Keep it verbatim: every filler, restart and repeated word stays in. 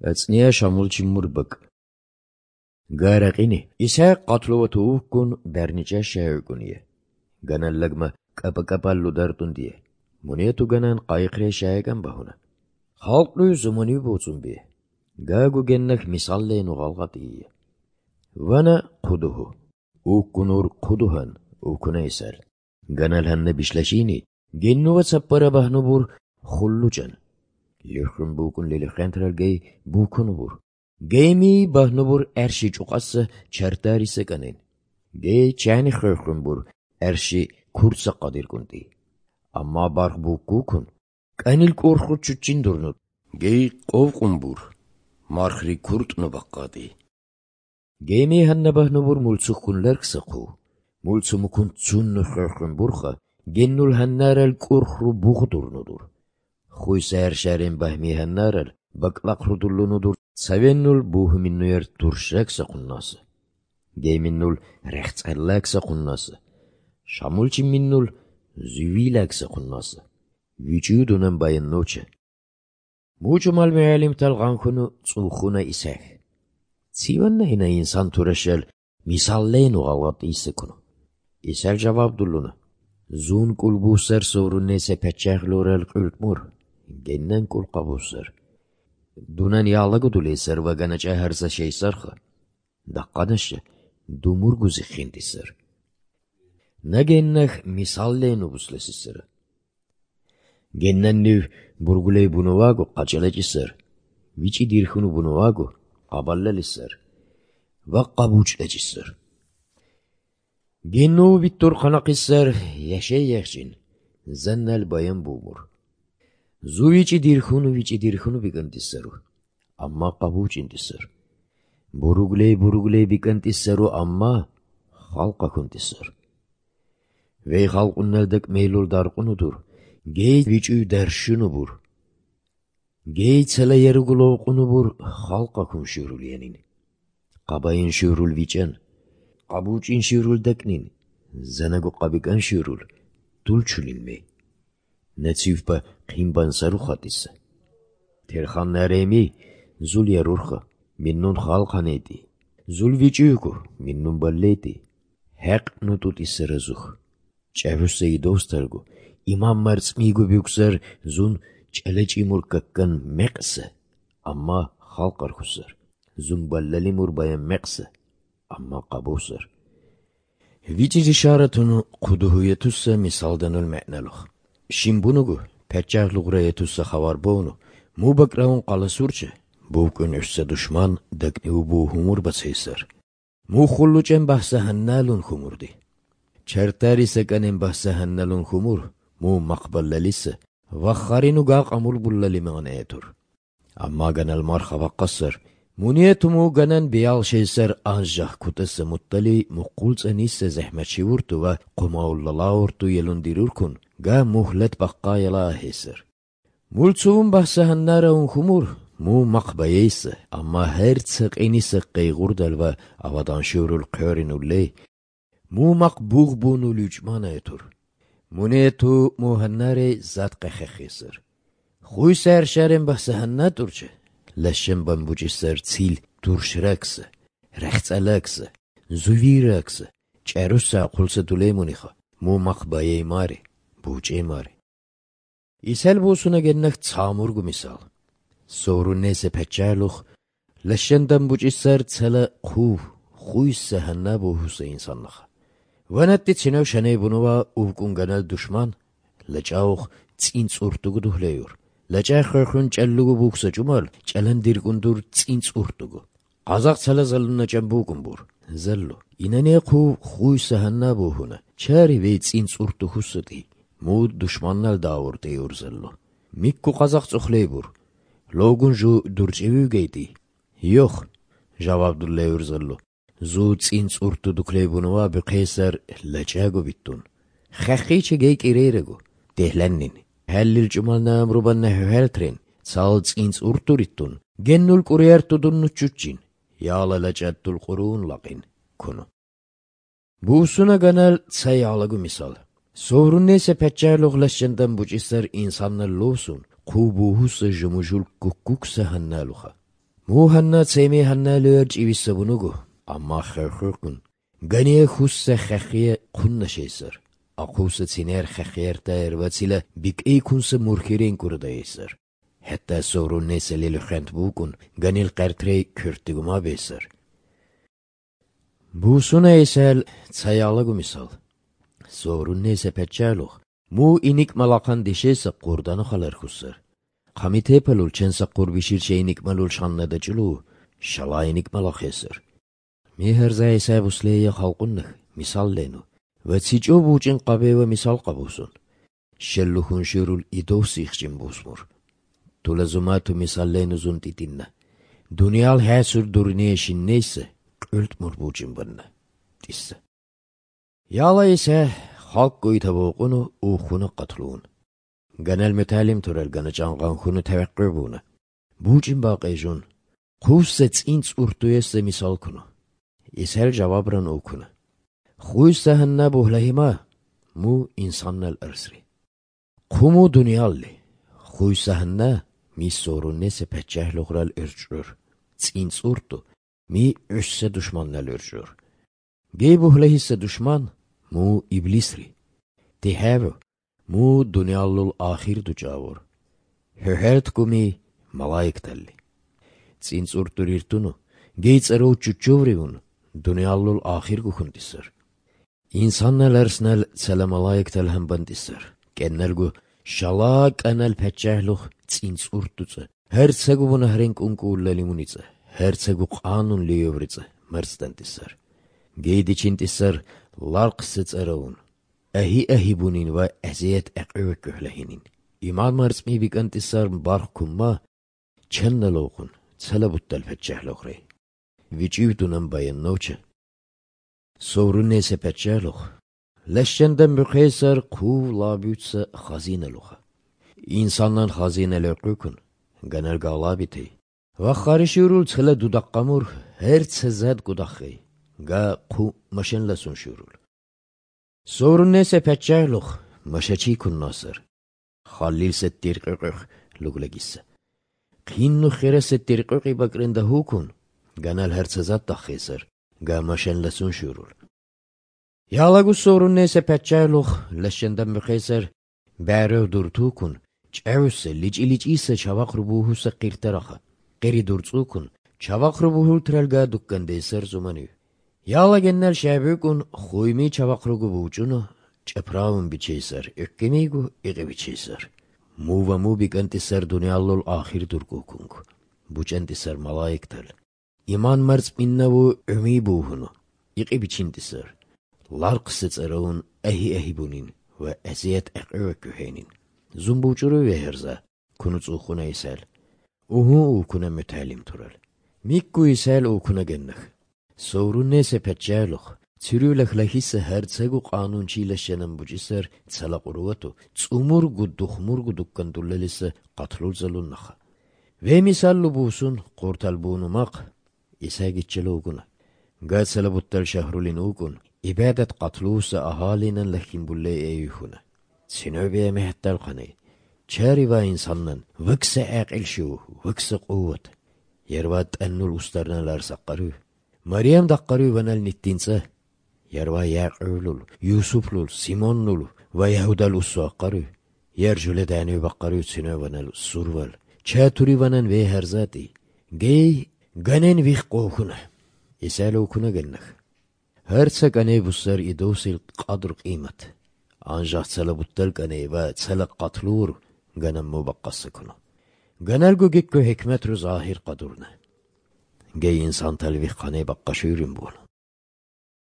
Ацния шамулчин мурбак. Гарaqini. Isa qatluvatuukun bernicha shaykuniye. Ganan lagma kapakapallu dartundiye. Munietu ganan qayqre shaygan bahuna. Halqlu zumani bozun biye. Gagu gennak misalle nugalgatiye. Vana quduhu. Ukunur quduhan. Ukuna isal. Ganal hanne bişleşini. Gennuva sappara bahnubur khullucan. Yıkhın bukun lili khentral gay bukunubur. Gaymi bahnubur erşi çuqası çartari sekanin. Gay çani khırkhınbur erşi kursa qadir kundi. Amma barq bukukun. Kanil korkhut çuçin durnut. Gay qovqumbur. Markhri kurtnu baqqadi. Gaymi hanne bahnubur mulsukunlar ksaqu. Mulsumukun tsunnu khırkhınburqa. Gennul hannaral korkhru buqdurnudur. Xuysar şarin bahmi hannaral baklaqrudullunudur. Savennul buhuminnuyar turshaksa qunnası. Geyminnul rehtsallaksa qunnası. Şamulçin minnul züvilaksa qunnası. Vücudunan bayan noche. Mucumal mealim talgankunu tsukhuna isah. Sivanna hina insan turashal misalleynu galat isikunu. İsel cevap dulluna. Zun kulbusar sorunnese peçahloral kultmur. Gennen kul qabusar. Dunan yağlagu duleysar ve ganaca herza şey sarxa. Daqqadaşa dumur guzikhindisar. Na gennah misalleynu buslasisar. Gennan niv burguley bunuvagu qacalacisar. Vici dirkhunu bunuvagu qaballalisar. Ve qabuçlacisar. Gennu bittur qanaqisar yaşay yaxşin. Zannal bayan bumur. Zu vici dirkhunu vici dirkhunu bigantisaru. Amma qabuçindisar. Burugley burugley bigantisaru amma halqa kuntisar. Vey halqunnaldak meylul darqunudur. Gey vici derşinubur. Gey tsala yarugulowqunubur halqa kumşurul yanin. Qabayin şurul vicen. Qabuçin şurul daknin. Zanagu qabigan şurul. Dulçulinmey. Natsivpa qimban saru khatisa. Terkhan naremi zul yarurkha. Minnun khalqaneti. Zul vichuyku. Minnun balleti. Haq nutut isarazuh. Çavussayi dostargu. İmam martsmigu büksar zun çalaçimur kakkan meqsa. Amma khalqar khusar. Zun ballalimur bayan meqsa. Amma qabusar. Vichir işaretunu kuduhuyetussa misaldanul me'naluh. Şimbunugu peçahluğrayetussa xavarbonu. Mu bakraun qalasurça. Bukun üsse düşman dakniu bu humur basaysar. Mu khullucen bahsa hannalun humurdi. Çartari sekanen bahsa hannalun humur. Mu maqballalisa. Vakharinu gaq amul bullali mağnayetur. Amma ganal marxava qassar. Muniyetumu ganan biyal şeysar anjah kutasa muttali muqulc anissa zahmetşivurtu ve qumaullalaurtu yelundirurkun. Ga muhlet baqqayala ahisar. Multsuvun bahsa hannaraun humur. Mu maqbayeysa. Amma her tsaq inisa qaygurdal ve avadan şurul qörinulley. Mu maqbuğbunu lücmana etur. Muniyetu mu hannare zat qaxaxisar. Xuysar şarin bahsa hannaturca. Lashem bambucisar tsil turshraksa. Rechtsalaksa. Zuviraksa. Çarussa qulsa dulemunixa. Mu maqbayey mari. Buce mari. İsel busuna gennak tsamurgu misal. Sorun nese peçaluh. Lashendan bucisar tsala quv. Xuysa hanna buhusa insanlaxa. Vanatti tsinav şaney bunuva uvkun ganal düşman. Lacauh tsin tsurtugu duhleyur. Laca xırxın çallugu buksa cumal. Çalan dirgundur tsin tsurtugu. Qazaq tsala zalunna cambugun bur. Zallu. İnane quv xuysa hanna buhuna. Çari vey tsin tsurtugu sudi. Mud düşmannal davur deyur zallu. Mikku qazaq tsuxley bur. Logun ju durçevi geydi. Yox. Javabdulleyur zallu. Zu tsin tsurtu dukley bunuva bi qeysar lacagu bittun. Xaqiçe geyk ireyregu. Tehlennin. Hallil cumalna amrubanna hüheltrin. Sal tsin tsurturittun. Gennul kuriyartudun çuçin. Yağla lacattul qurun laqin. Kunu. Buusuna ganal sayalagu misal. Sorun nese peçarluqlaşcandan bucisar insanlar losun. Qubuhusa jumujul kukuksa hannaluxa. Му ханна цеми ханна лörç ивиссе бунугу, амма херхуркун. Гане хуссе хахие кунна шейсер. Акусы цинер хахиертер вацила бик эй кунсы мурхирен курдайсер. Hatta sorun neselili xent bukun, ganil qartrey kürtügüma beser. Busuna esel tsayalıgı misal. Sorun nese petçaluq. Mu inik malakan dişese qurdanı xalar xusser. Qami tepelul çensa qurbişirçe inik malul şannada çulu, şala inik malak eser. Mi herza esa busleye xalqunnıx, misal lenu. Ve tsiço buçin qabeva misal qabusun. Şelluhun şirul idosixçin busmur. Tulazumatu misallenu zuntitinna. Dunyal häsur durniye şinneyse, öltmur buçin banna. Tisse. Yala ise, halk goyta boğunu, uğunu qatluğun. Ganel mütalim törel gana canğan xunu tevekkir buğuna. Buçin baqayjun, quvsets inç urtuyesse misal kunu. Isel cevabran uğuna. Xuysa hanna buhlahima, mu insannal arsri. Qumu dunyalli. Xuysa hanna, mi sorun nese petçahluğral örçür. Tsins urtu, mi össe düşmannal örçür. Gey buhlahisse düşman, mu iblisri. Tihavu, mu dunyallul ahir ducavur. Höhert kumi malayik talli. Tsins urtur irtunu, gey tsaro çuçuvrivun, dunyallul ahir gukhundisir. İnsannal arsnal tsala malayik talham bandisir. Kennelgu, şala kanal petçahluq tsins urtuca. Her tsegu buna herenk unkuullali munica. Her tsegu qanun liyovrica. Marstantisar. Geydi çintisar larqsıç aravun. Ahi ahi bunin va aziyet aqıvek köhlehinin. İman marsmi bikantisar barq kumma çennaloqun. Salabuttal petçahluqrey. Viçivtunan bayan noça. Sorun nese petçahluq. Leşçenden müqeysar kuv labütse xazineluqa. İnsanlan xazineluqukun. Ganel galabitey. Va xarişirul tsala dudaqqamur her tsazad gudaqqey. Ga qu maşenlasun şurul. Sorun nese petçahluq. Maşaçi kun nasır. Xallil settirqiqiq luglagisse. Qinnu xira settirqiqi bakrinda hukun. Ganel her tsazad daqqeysar. Ga maşenlasun şurul. Yalagus sorun nese petçahluq. Leşçenden müqeysar bärev durtukun. Ç'äwse lic ilic ise çavaq rubuhusa qirtaraxa. Qeri durtsukun. Çavaq rubuhul tralga dukkan deser zumanı. Yala gennel şäbükun xuymi çavaq rugu buçunu ç'apravun biçeyser. Ökkemigu iqi biçeyser. Muva mu bikantisar dunyallul ahir durkukung. Buçantisar malayiktal. İman marz minnavu ömi buhunu. Iqi biçintisar. Larqsıç aravun ahi ahi bunin ve eziyet aqıvek köhenin. Zumbuçuru ve herza, kunuç uğuna isel. Uhu uğuna mütalim tural. Mikku isel uğuna gennah. Sorun nese petçahluq. Çürülek lahisse her tsegu qanun çileşenen bucisar tsala quruvatu. Tsumur gudduk murgu dukkan dullalisse qatlul zalunnaha. Ve misallu busun qortal bunumaq isa gitçeli uğuna. Gad salabuttal şahrulin uğun. İbadet qatlusa ahalinen lakin bulle eyuhuna. Sinöbeye mehettal qanay. Çari va insannan vıksa aqil şu, vıksa quvvat. Yervat annul ustarnalar saqqarı. Maryam daqqarı vanal nittinsa. Yerva Yaqulul, Yusuflul, Simonnul va Yahudal ussaqqarı. Yer jule dani baqqarı sinö vanal surval. Çaturi vanan ve herzati. Gey ganen vih qohuna. İsal okuna gennah. Her sakane bussar idosil qadr qimat. Ancaq salabuttal qane va salaq qatlur ganam mubaqqası kunu. Ganalgu gekko hikmetru zahir qadurna. Gey insan talvih qane baqqa şuyrin bunu.